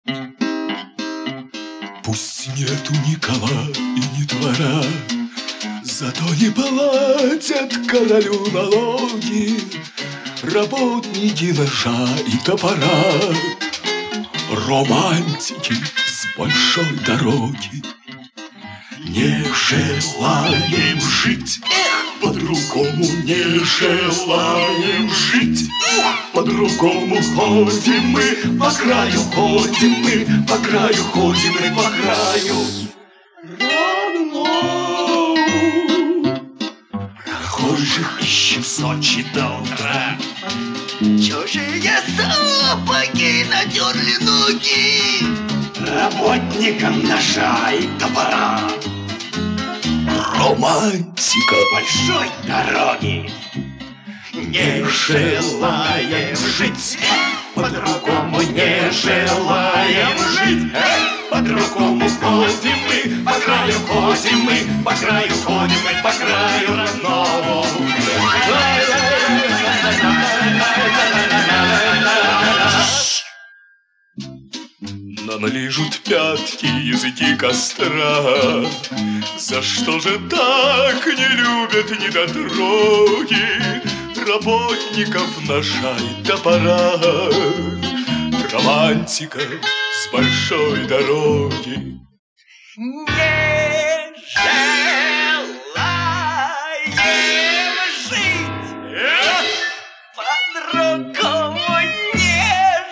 Пусть нету ни кола и ни двора, зато не платят королю налоги работники ножа и топора. Романтики с большой дороги не желаем жить, по-другому не желаем жить. По-другому ходим мы, по краю ходим мы, по краю ходим мы, по краю родному. Прохожих ищем с ночи до утра. Чужие сапоги натерли ноги Работникам ножа и топора. Романтика большой дороги не желаем жить, по-другому не желаем жить. По-другому ходим мы, по краю ходим мы, по краю ходим мы, по краю родному. Нам лижут пятки языки костра. За что же так не любят недотроги работников ножа и топора? Романтика с большой дороги не желаем жить, по-другому не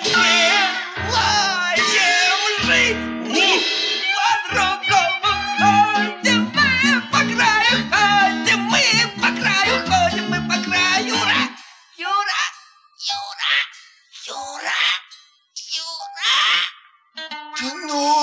желаем жить. По-другому ходим мы, по краю ходим мы, по краю ходим мы, по краю. Юра, Юра, Юра, Юра, Юра. Ну,